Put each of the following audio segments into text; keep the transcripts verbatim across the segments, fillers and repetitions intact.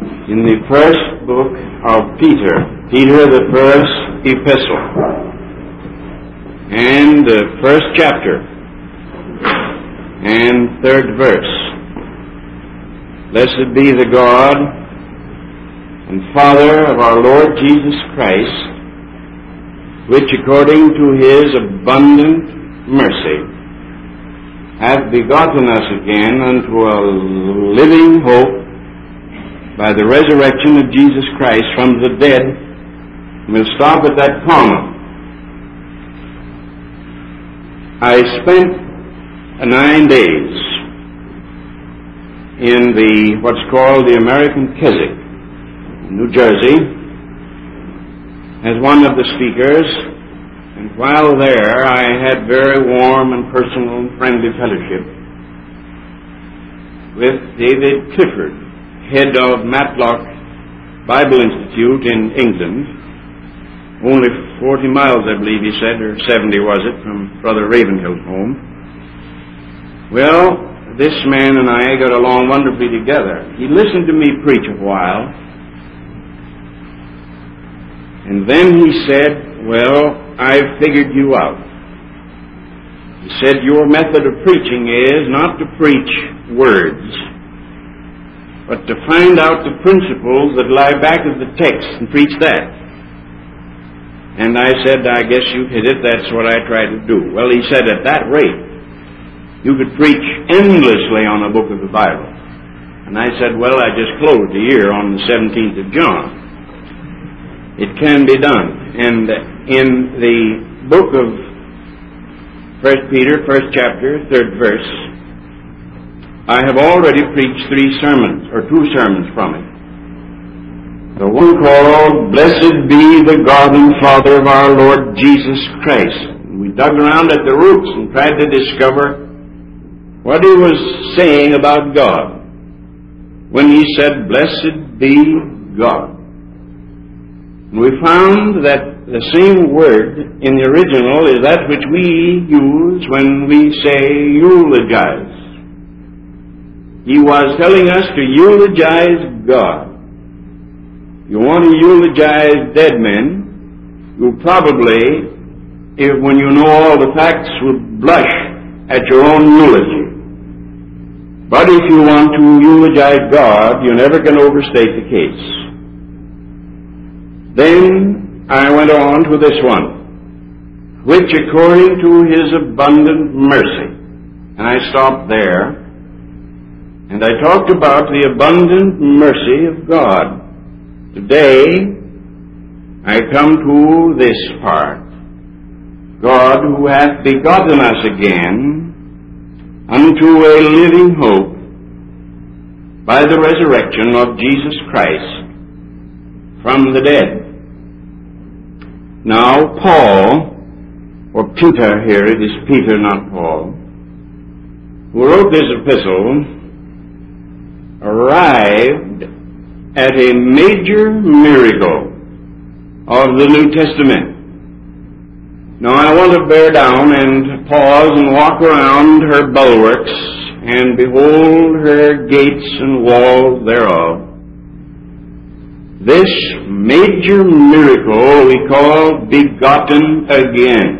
in the first book of Peter, Peter, the first epistle, and the first chapter, and third verse. Blessed be the God and Father of our Lord Jesus Christ, which according to his abundant mercy hath begotten us again unto a living hope by the resurrection of Jesus Christ from the dead. We'll stop at that comma. I spent nine days in the what's called the American Keswick, New Jersey, as one of the speakers. And while there, I had very warm and personal and friendly fellowship with David Clifford, head of Matlock Bible Institute in England, only forty miles, I believe he said, or seventy was it, from Brother Ravenhill's home. Well, this man and I got along wonderfully together. He listened to me preach a while, and then he said, well, I've figured you out. He said, your method of preaching is not to preach words, but to find out the principles that lie back of the text and preach that. And I said, I guess you hit it. That's what I try to do. Well, he said, at that rate, you could preach endlessly on a book of the Bible. And I said, well, I just closed the year on the seventeenth of John. It can be done. And in the book of First Peter, first chapter, third verse, I have already preached three sermons, or two sermons from it. The one called, Blessed be the God and Father of our Lord Jesus Christ. We dug around at the roots and tried to discover what he was saying about God when he said, Blessed be God. And we found that the same word in the original is that which we use when we say eulogize. He was telling us to eulogize God. You want to eulogize dead men, you probably, if, when you know all the facts, would blush at your own eulogy. But if you want to eulogize God, you're never going to overstate the case. Then I went on to this one, which according to his abundant mercy, and I stopped there, and I talked about the abundant mercy of God. Today, I come to this part. God, who hath begotten us again unto a living hope by the resurrection of Jesus Christ from the dead. Now, Paul, or Peter here, it is Peter, not Paul, who wrote this epistle, arrived at a major miracle of the New Testament. Now, I want to bear down and pause and walk around her bulwarks and behold her gates and walls thereof. This major miracle we call begotten again.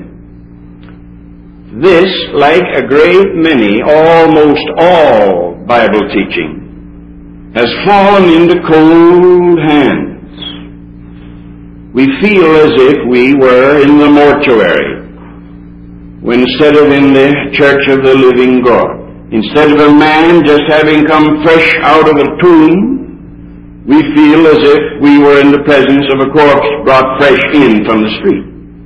This, like a great many, almost all Bible teaching, has fallen into cold hands. We feel as if we were in the mortuary, instead of in the church of the living God. Instead of a man just having come fresh out of a tomb, we feel as if we were in the presence of a corpse brought fresh in from the street.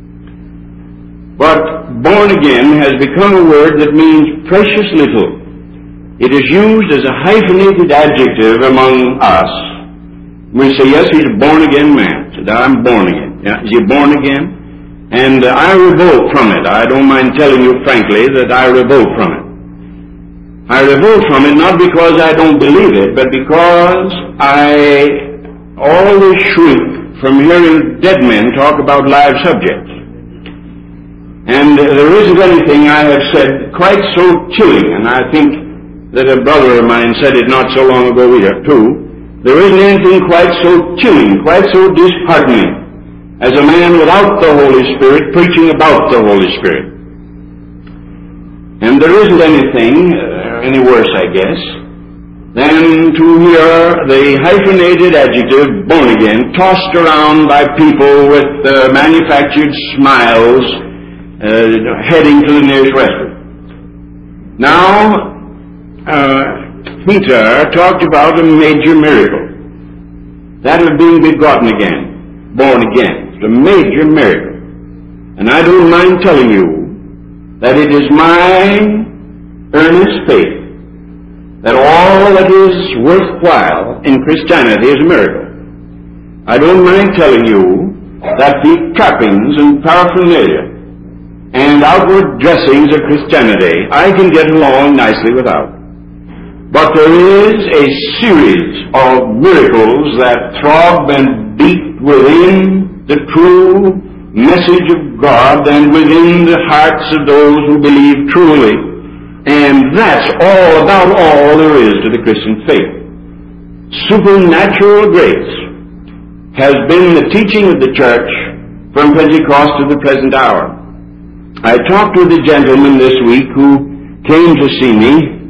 But born again has become a word that means precious little. It is used as a hyphenated adjective among us. We say, yes, he's a born again man. So I'm born again. Yeah, is he born again? And uh, I revolt from it. I don't mind telling you frankly that I revolt from it. I revolt from it not because I don't believe it, but because I always shrink from hearing dead men talk about live subjects. And there isn't anything I have said quite so chilling, and I think that a brother of mine said it not so long ago either, too. There isn't anything quite so chilling, quite so disheartening as a man without the Holy Spirit preaching about the Holy Spirit. And there isn't anything uh, any worse, I guess, than to hear the hyphenated adjective born again tossed around by people with uh, manufactured smiles uh, heading to the nearest restaurant. Now, uh, Peter talked about a major miracle, that of being begotten again, born again. It's a major miracle. And I don't mind telling you that it is my earnest faith that all that is worthwhile in Christianity is a miracle. I don't mind telling you that the trappings and paraphernalia and outward dressings of Christianity I can get along nicely without. But there is a series of miracles that throb and beat within the true message of God and within the hearts of those who believe truly. And that's all about all there is to the Christian faith. Supernatural grace has been the teaching of the church from Pentecost to the present hour. I talked with a gentleman this week who came to see me,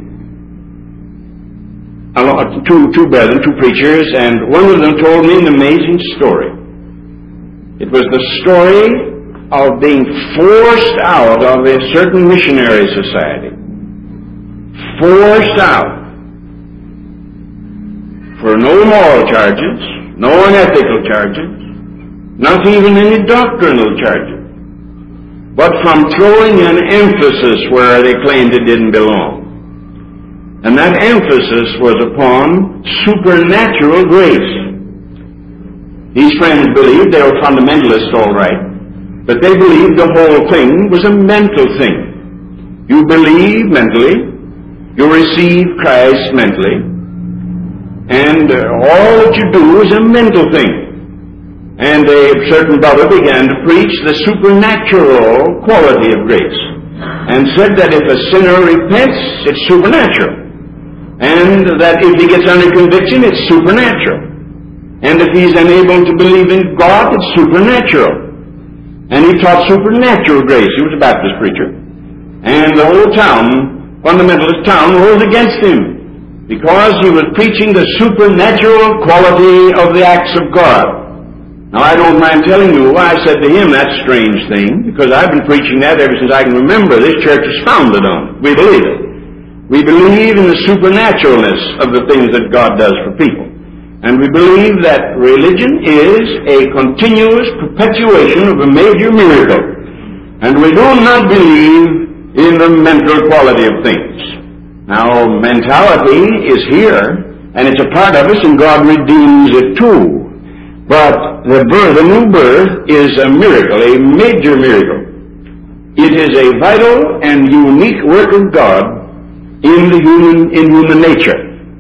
two, two brethren, two preachers, and one of them told me an amazing story. It was the story of being forced out of a certain missionary society. Forced out. For no moral charges, no unethical charges, not even any doctrinal charges, but from throwing an emphasis where they claimed it didn't belong. And that emphasis was upon supernatural grace. These friends believed they were fundamentalists, all right, but they believed the whole thing was a mental thing. You believe mentally, you receive Christ mentally, and uh, all that you do is a mental thing. And a certain brother began to preach the supernatural quality of grace, and said that if a sinner repents, it's supernatural. And that if he gets under conviction, it's supernatural. And if he's unable to believe in God, it's supernatural. And he taught supernatural grace. He was a Baptist preacher. And the whole town, fundamentalist town, rose against him because he was preaching the supernatural quality of the acts of God. Now, I don't mind telling you, I said to him, that strange thing, because I've been preaching that ever since I can remember. This church is founded on it. We believe it. We believe in the supernaturalness of the things that God does for people. And we believe that religion is a continuous perpetuation of a major miracle. And we do not believe in the mental quality of things. Now, mentality is here, and it's a part of us, and God redeems it too. But the birth, the new birth is a miracle, a major miracle. It is a vital and unique work of God in the human, in human nature.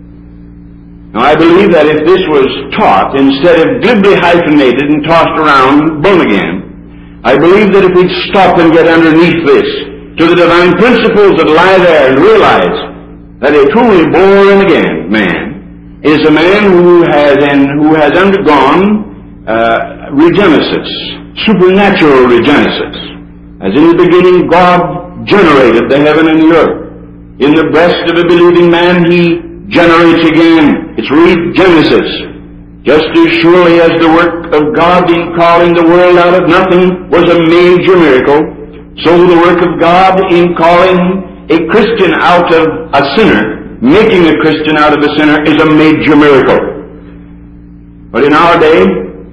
Now, I believe that if this was taught, instead of glibly hyphenated and tossed around, born again, I believe that if we'd stop and get underneath this, to the divine principles that lie there, and realize that a truly born again man is a man who has, and who has undergone uh, regenesis, supernatural regenesis. As in the beginning God generated the heaven and the earth. In the breast of a believing man, he generates again. It's regenesis. Just as surely as the work of God in calling the world out of nothing was a major miracle, so the work of God in calling a Christian out of a sinner, making a Christian out of a sinner, is a major miracle. But in our day,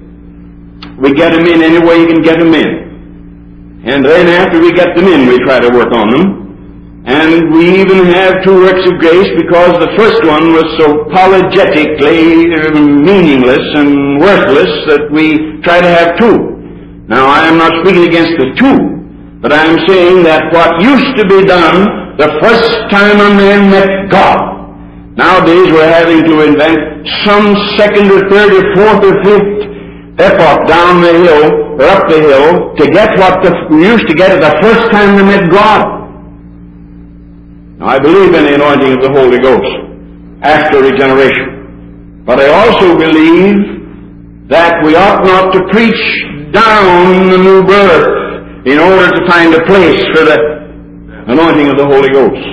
we get them in any way you can get them in. And then after we get them in, we try to work on them. And we even have two works of grace because the first one was so apologetically meaningless and worthless that we try to have two. Now, I am not speaking against the two, but I am saying that what used to be done the first time a man met God, nowadays we're having to invent some second or third or fourth or fifth epoch down the hill or up the hill to get what the, we used to get the first time we met God. Now, I believe in the anointing of the Holy Ghost after regeneration. But I also believe that we ought not to preach down the new birth in order to find a place for the anointing of the Holy Ghost.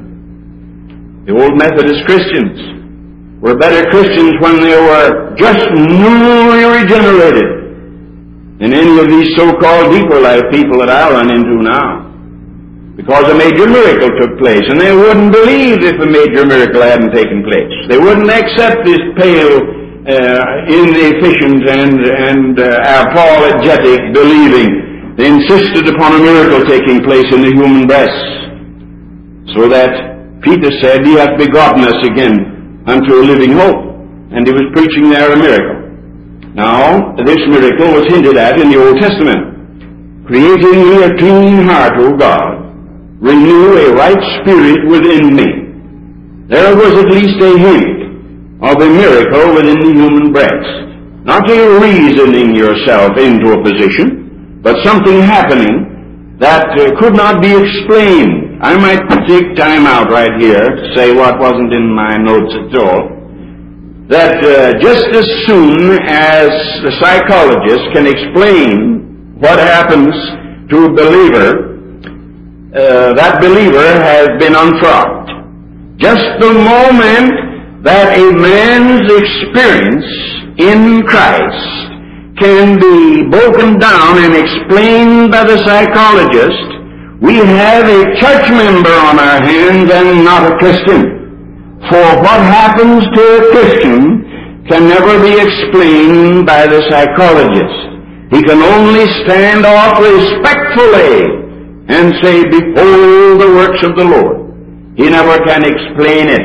The old Methodist Christians were better Christians when they were just newly regenerated than any of these so-called deeper life people that I run into now. Because a major miracle took place, and they wouldn't believe if a major miracle hadn't taken place. They wouldn't accept this pale, uh, inefficient, and, and uh, apologetic believing. They insisted upon a miracle taking place in the human breast. So that Peter said, "He hath begotten us again unto a living hope." And he was preaching there a miracle. Now, this miracle was hinted at in the Old Testament. "Creating me a clean heart, O God, renew a right spirit within me." There was at least a hint of a miracle within the human breast. Not a reasoning yourself into a position, but something happening that uh, could not be explained. I might take time out right here to say what wasn't in my notes at all. That uh, just as soon as the psychologist can explain what happens to a believer, Uh, that believer has been unfrocked. Just the moment that a man's experience in Christ can be broken down and explained by the psychologist, we have a church member on our hands and not a Christian. For what happens to a Christian can never be explained by the psychologist. He can only stand off respectfully and say, "Behold the works of the Lord." He never can explain it.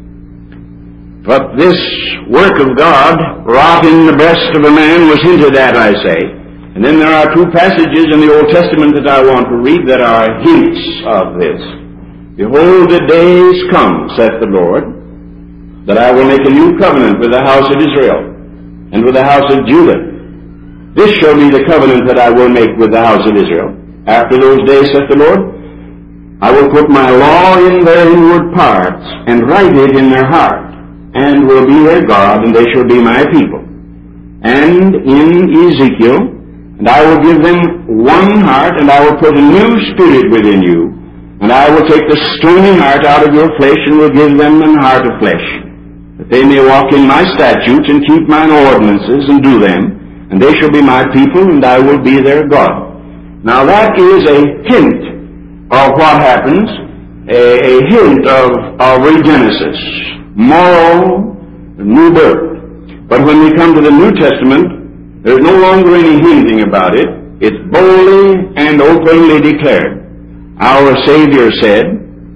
But this work of God wrought in the breast of a man was hinted at, I say. And then there are two passages in the Old Testament that I want to read that are hints of this. "Behold, the days come, saith the Lord, that I will make a new covenant with the house of Israel and with the house of Judah. This shall be the covenant that I will make with the house of Israel. After those days, saith the Lord, I will put my law in their inward parts, and write it in their heart, and will be their God, and they shall be my people. And in Ezekiel, and I will give them one heart, and I will put a new spirit within you, and I will take the stony heart out of your flesh, and will give them an heart of flesh, that they may walk in my statutes, and keep mine ordinances, and do them, and they shall be my people, and I will be their God." Now that is a hint of what happens, a, a hint of, of regenesis, moral new birth. But when we come to the New Testament, there's no longer any hinting about it. It's boldly and openly declared. Our Savior said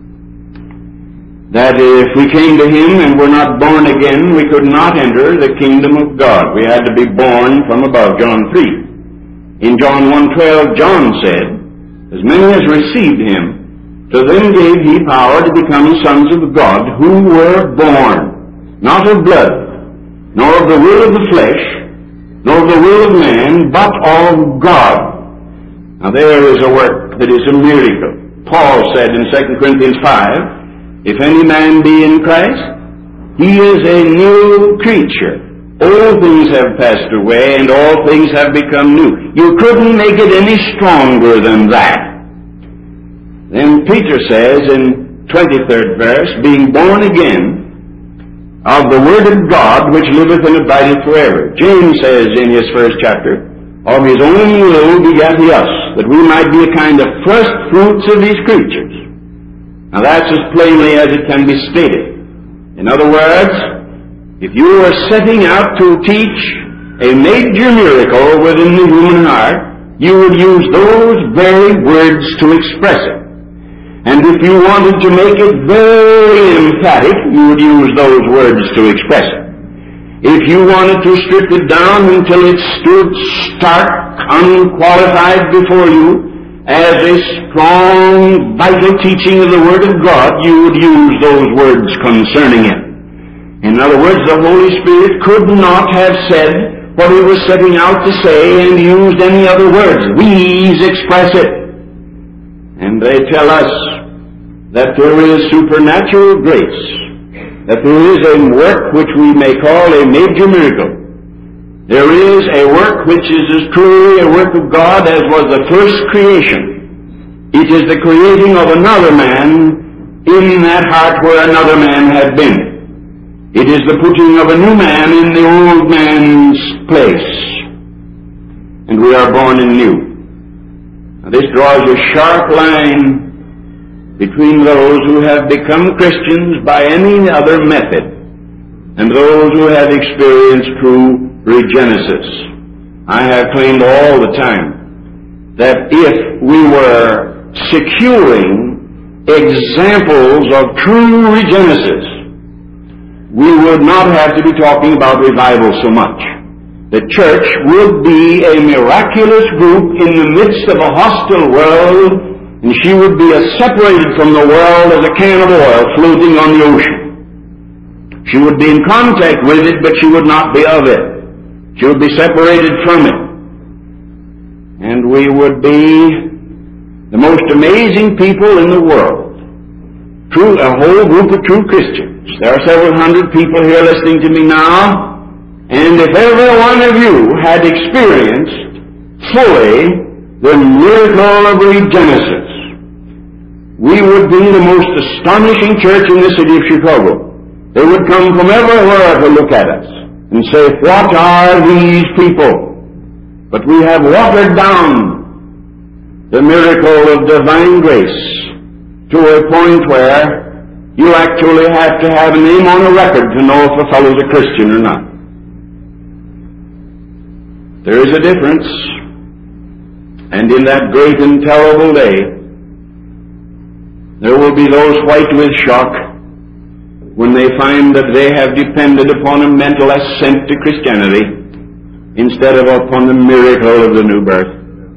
that if we came to Him and were not born again, we could not enter the kingdom of God. We had to be born from above, John three. In John one twelve, John said, "As many as received Him, to them gave He power to become sons of God, who were born, not of blood, nor of the will of the flesh, nor of the will of man, but of God." Now there is a work that is a miracle. Paul said in Second Corinthians five, "If any man be in Christ, he is a new creature. All things have passed away, and all things have become new." You couldn't make it any stronger than that. Then Peter says in twenty-third verse, "Being born again of the Word of God, which liveth and abideth forever." James says in his first chapter, "Of his own will begat he us, that we might be a kind of first fruits of these creatures." Now that's as plainly as it can be stated. In other words, if you were setting out to teach a major miracle within the human heart, you would use those very words to express it. And if you wanted to make it very emphatic, you would use those words to express it. If you wanted to strip it down until it stood stark, unqualified before you as a strong, vital teaching of the Word of God, you would use those words concerning it. In other words, the Holy Spirit could not have said what He was setting out to say and used any other words. These express it. And they tell us that there is supernatural grace that there is a work which we may call a major miracle. There is a work which is as truly a work of God as was the first creation. It is the creating of another man in that heart where another man had been. It is the putting of a new man in the old man's place. And we are born anew. Now this draws a sharp line between those who have become Christians by any other method and those who have experienced true regenesis. I have claimed all the time that if we were securing examples of true regenesis, we would not have to be talking about revival so much. The church would be a miraculous group in the midst of a hostile world, and she would be as separated from the world as a can of oil floating on the ocean. She would be in contact with it, but she would not be of it. She would be separated from it. And we would be the most amazing people in the world. True, a whole group of true Christians. There are several hundred people here listening to me now, and if every one of you had experienced fully the miracle of regenesis, we would be the most astonishing church in the city of Chicago. They would come from everywhere to look at us and say, what are these people? But we have watered down the miracle of divine grace to a point where you actually have to have a name on a record to know if a fellow's a Christian or not. There is a difference, and in that great and terrible day, there will be those white with shock when they find that they have depended upon a mental assent to Christianity instead of upon the miracle of the new birth.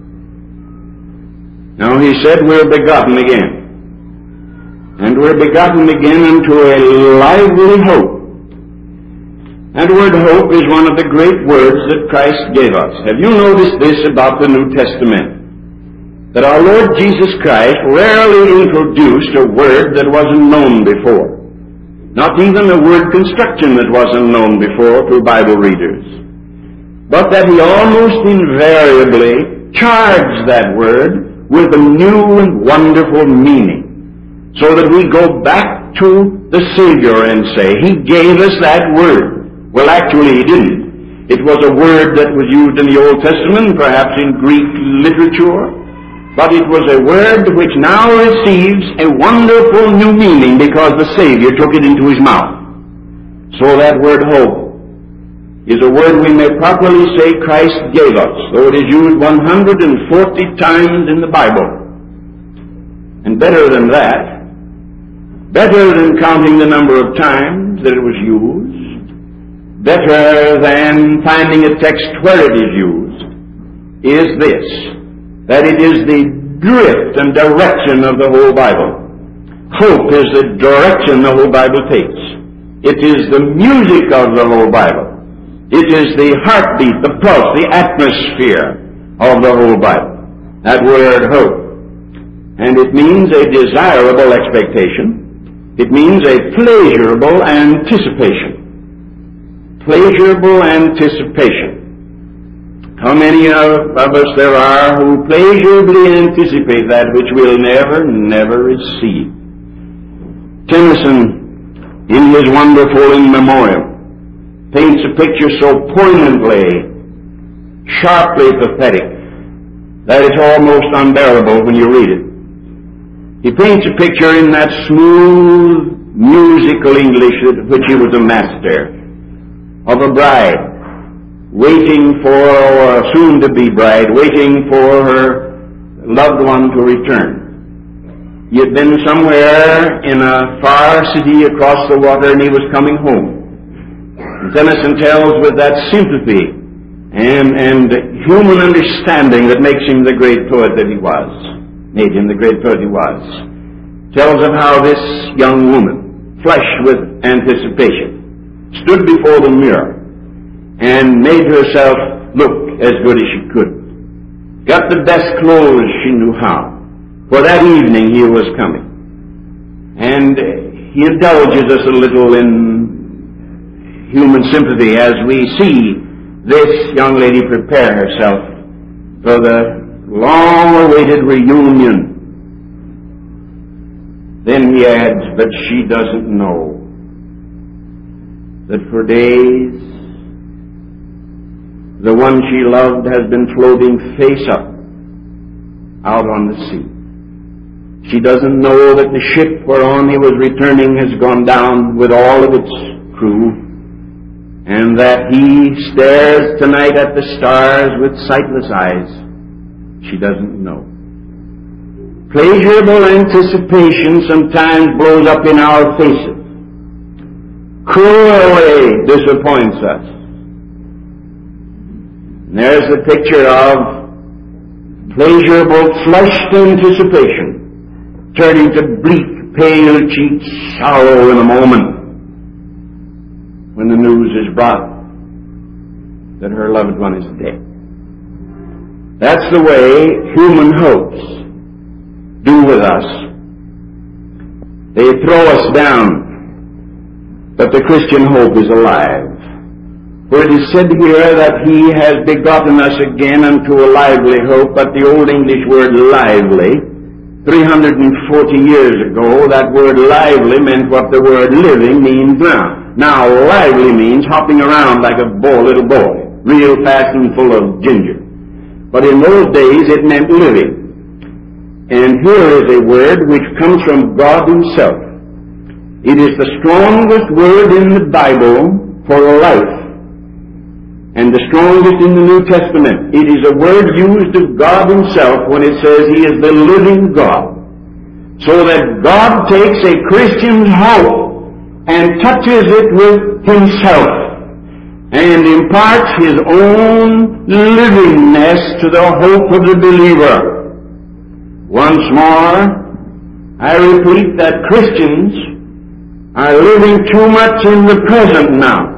Now he said we're begotten again. And we're begotten again into a lively hope. And the word hope is one of the great words that Christ gave us. Have you noticed this about the New Testament? That our Lord Jesus Christ rarely introduced a word that wasn't known before. Not even a word construction that wasn't known before to Bible readers. But that he almost invariably charged that word with a new and wonderful meaning. So that we go back to the Savior and say, He gave us that word. Well, actually He didn't. It was a word that was used in the Old Testament, perhaps in Greek literature. But it was a word which now receives a wonderful new meaning because the Savior took it into His mouth. So that word hope is a word we may properly say Christ gave us, though it is used one hundred forty times in the Bible. And better than that, better than counting the number of times that it was used, better than finding a text where it is used, is this, that it is the drift and direction of the whole Bible. Hope is the direction the whole Bible takes. It is the music of the whole Bible. It is the heartbeat, the pulse, the atmosphere of the whole Bible. That word hope. And it means a desirable expectation. It means a pleasurable anticipation. Pleasurable anticipation. How many of, of us there are who pleasurably anticipate that which we'll never, never receive? Tennyson, in his wonderful In Memoriam, paints a picture so poignantly, sharply pathetic, that it's almost unbearable when you read it. He paints a picture in that smooth, musical English which he was a master, of a bride waiting for, or soon-to-be bride, waiting for her loved one to return. He had been somewhere in a far city across the water, and he was coming home. And Tennyson tells with that sympathy and, and human understanding that makes him the great poet that he was, made him the great poet he was, tells of how this young woman, flushed with anticipation, stood before the mirror and made herself look as good as she could. Got the best clothes she knew how, for that evening he was coming. And he indulges us a little in human sympathy as we see this young lady prepare herself for the long-awaited reunion. Then he adds, but she doesn't know that for days the one she loved has been floating face up out on the sea. She doesn't know that the ship whereon he was returning has gone down with all of its crew, and that he stares tonight at the stars with sightless eyes. She doesn't know. Pleasurable anticipation sometimes blows up in our faces, cruelly disappoints us. And there's the picture of pleasurable flushed anticipation turning to bleak, pale-cheeked sorrow in a moment when the news is brought that her loved one is dead. That's the way human hopes do with us. They throw us down, but the Christian hope is alive. For it is said here that he has begotten us again unto a lively hope, but the old English word lively, three hundred forty years ago, that word lively meant what the word living means now. Now, lively means hopping around like a boy, little boy, real fast and full of ginger. But in those days it meant living. And here is a word which comes from God himself. It is the strongest word in the Bible for life, and the strongest in the New Testament. It is a word used of God himself when it says he is the living God. So that God takes a Christian's hope and touches it with himself and imparts his own livingness to the hope of the believer. Once more, I repeat that Christians are living too much in the present now.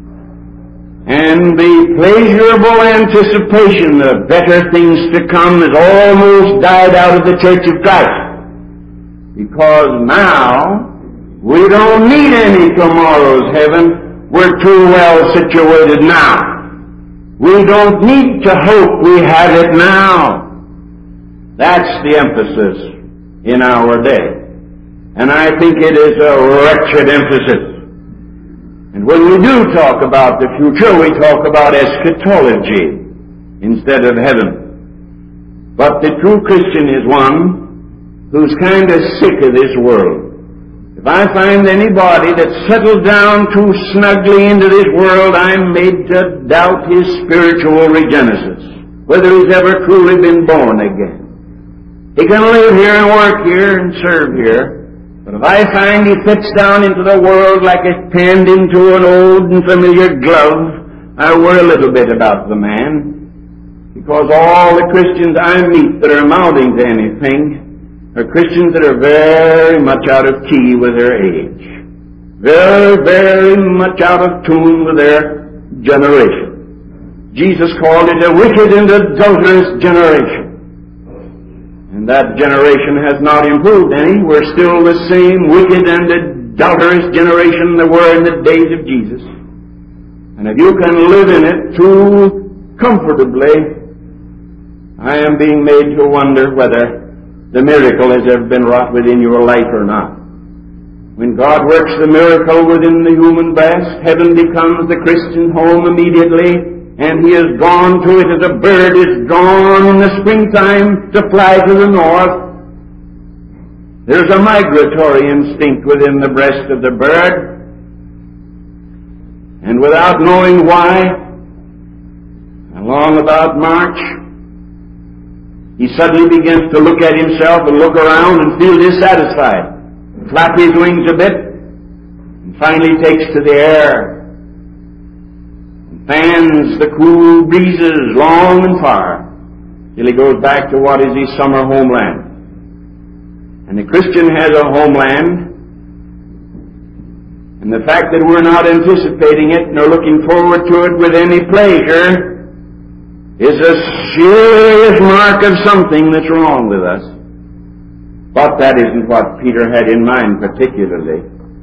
And the pleasurable anticipation of better things to come has almost died out of the Church of Christ. Because now, we don't need any tomorrow's heaven. We're too well situated now. We don't need to hope we have it now. That's the emphasis in our day. And I think it is a wretched emphasis. And when we do talk about the future, we talk about eschatology instead of heaven. But the true Christian is one who's kind of sick of this world. If I find anybody that's settled down too snugly into this world, I'm made to doubt his spiritual regenesis, whether he's ever truly been born again. He can live here and work here and serve here, but if I find he fits down into the world like it's penned into an old and familiar glove, I worry a little bit about the man, because all the Christians I meet that are amounting to anything are Christians that are very much out of key with their age, very, very much out of tune with their generation. Jesus called it a wicked and adulterous generation. And that generation has not improved any. We're still the same wicked and adulterous generation that were in the days of Jesus. And if you can live in it too comfortably, I am being made to wonder whether the miracle has ever been wrought within your life or not. When God works the miracle within the human breast, heaven becomes the Christian home immediately, and he is gone to it as a bird is gone in the springtime to fly to the north. There's a migratory instinct within the breast of the bird, and without knowing why, along about March, he suddenly begins to look at himself and look around and feel dissatisfied, flap his wings a bit, and finally takes to the air and fans the cool breezes long and far till he goes back to what is his summer homeland. And the Christian has a homeland, and the fact that we're not anticipating it nor looking forward to it with any pleasure is a serious mark of something that's wrong with us. But that isn't what Peter had in mind particularly.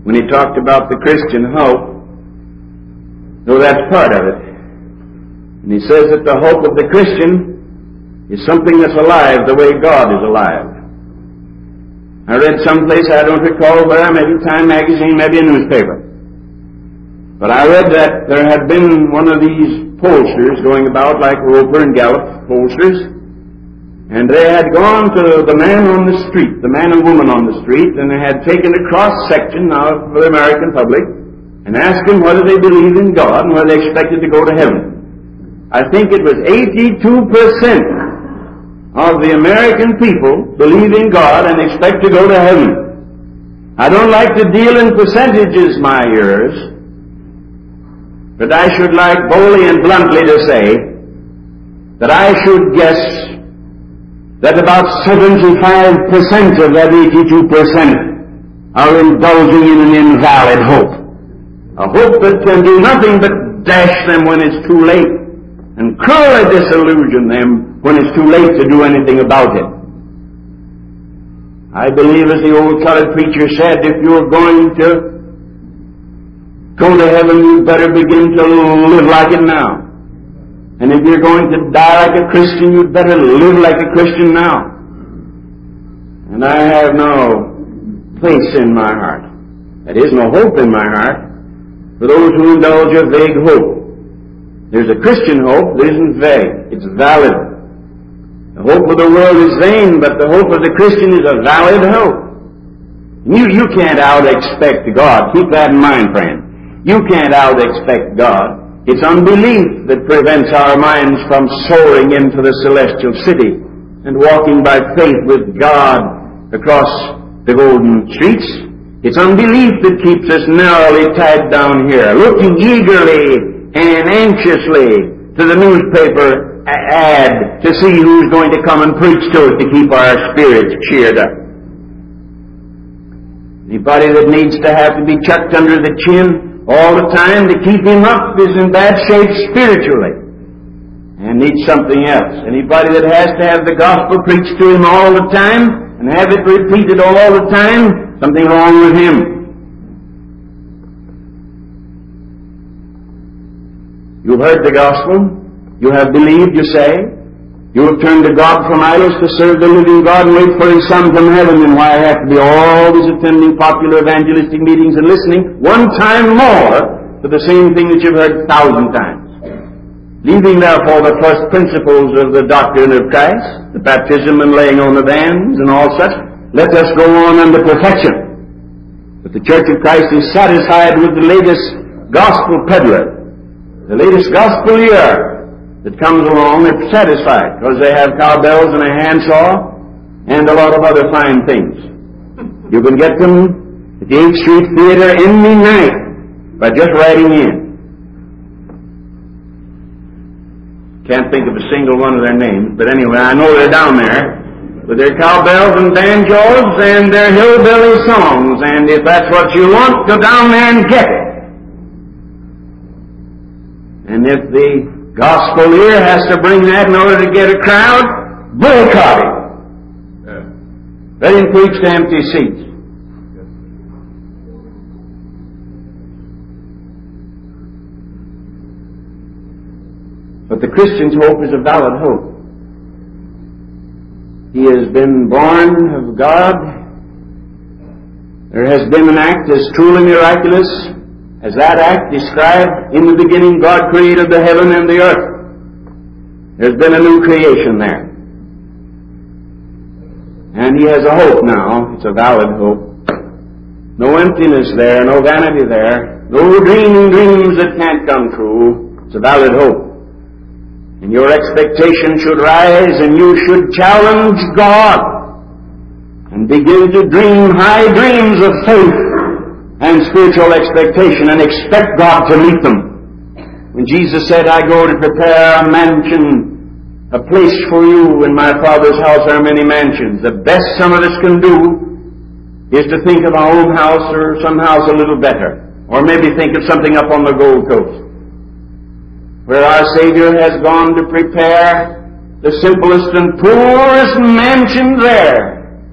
when he talked about the Christian hope, though that's part of it. And he says that the hope of the Christian is something that's alive the way God is alive. I read someplace, I don't recall where, maybe Time magazine, maybe a newspaper. But I read that there had been one of these pollsters going about like Roper and Gallup pollsters, and they had gone to the man on the street, the man and woman on the street, and they had taken a cross-section of the American public and asked them whether they believed in God and whether they expected to go to heaven. I think it was eighty-two percent of the American people believe in God and expect to go to heaven. I don't like to deal in percentages, my ears, but I should like boldly and bluntly to say that I should guess that about seventy-five percent of that eighty-two percent are indulging in an invalid hope. A hope that can do nothing but dash them when it's too late and cruelly disillusion them when it's too late to do anything about it. I believe, as the old colored preacher said, if you're going to go to heaven, you better begin to live like it now. And if you're going to die like a Christian, you'd better live like a Christian now. And I have no place in my heart. There is no hope in my heart for those who indulge a vague hope. There's a Christian hope that isn't vague. It's valid. The hope of the world is vain, but the hope of the Christian is a valid hope. You, you can't out-expect God. Keep that in mind, friend. You can't out-expect God. It's unbelief that prevents our minds from soaring into the celestial city and walking by faith with God across the golden streets. It's unbelief that keeps us narrowly tied down here, looking eagerly and anxiously to the newspaper ad to see who's going to come and preach to it to keep our spirits cheered up. Anybody that needs to have to be chucked under the chin all the time to keep him up is in bad shape spiritually and needs something else. Anybody that has to have the gospel preached to him all the time and have it repeated all the time, something wrong with him. You've heard the gospel. You have believed, you say. You have turned to God from idols to serve the living God and wait for His Son from heaven. And why I have to be always attending popular evangelistic meetings and listening one time more to the same thing that you've heard a thousand times. Leaving therefore the first principles of the doctrine of Christ, the baptism and laying on of hands and all such, let us go on unto perfection. But the Church of Christ is satisfied with the latest gospel peddler, the latest gospel year that comes along. They're satisfied because they have cowbells and a handsaw and a lot of other fine things. You can get them at the eighth Street Theater any night by just writing in. Can't think of a single one of their names, but anyway, I know they're down there with their cowbells and banjos and their hillbilly songs, and if that's what you want, go down there and get it. And if the gospel ear has to bring that in order to get a crowd, boycott it. Yeah. Let him preach to empty seats. But the Christian's hope is a valid hope. He has been born of God. There has been an act as truly miraculous as that act described. In the beginning God created the heaven and the earth. There's been a new creation there. And he has a hope now. It's a valid hope. No emptiness there, no vanity there, no dreaming dreams that can't come true. It's a valid hope. And your expectation should rise and you should challenge God and begin to dream high dreams of faith and spiritual expectation and expect God to meet them. When Jesus said, I go to prepare a mansion, a place for you. In my Father's house are many mansions. The best some of us can do is to think of our own house or some house a little better. Or maybe think of something up on the Gold Coast, where our Savior has gone to prepare the simplest and poorest mansion there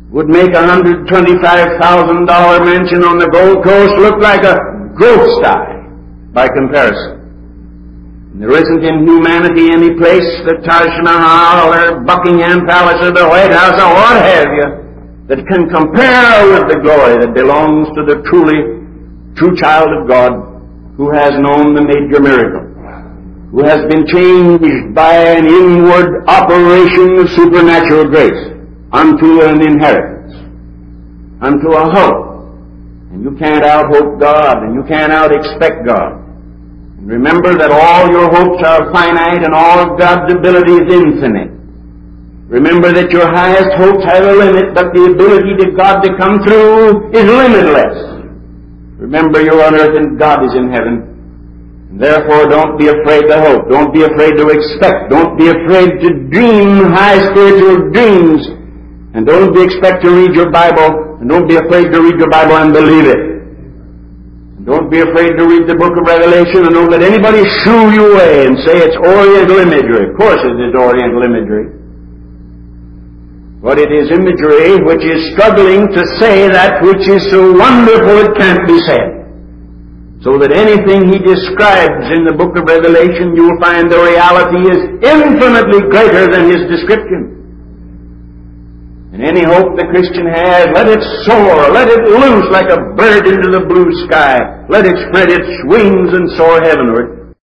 would make a one hundred twenty-five thousand dollar mansion on the Gold Coast look like a growth sty by comparison. And there isn't in humanity any place, the Taj Mahal or Buckingham Palace or the White House or what have you, that can compare with the glory that belongs to the truly true child of God who has known the major miracle, who has been changed by an inward operation of supernatural grace unto an inheritance, unto a hope. And you can't out-hope God, and you can't out-expect God. And remember that all your hopes are finite and all of God's ability is infinite. Remember that your highest hopes have a limit, but the ability of God to come through is limitless. Remember you're on earth and God is in heaven. And therefore don't be afraid to hope. Don't be afraid to expect. Don't be afraid to dream high spiritual dreams. And don't be expect to read your Bible. And don't be afraid to read your Bible and believe it. And don't be afraid to read the book of Revelation and don't let anybody shoo you away and say it's Oriental imagery. Of course it is Oriental imagery. But it is imagery which is struggling to say that which is so wonderful it can't be said. So that anything he describes in the book of Revelation, you will find the reality is infinitely greater than his description. And any hope the Christian has, let it soar, let it loose like a bird into the blue sky. Let it spread its wings and soar heavenward.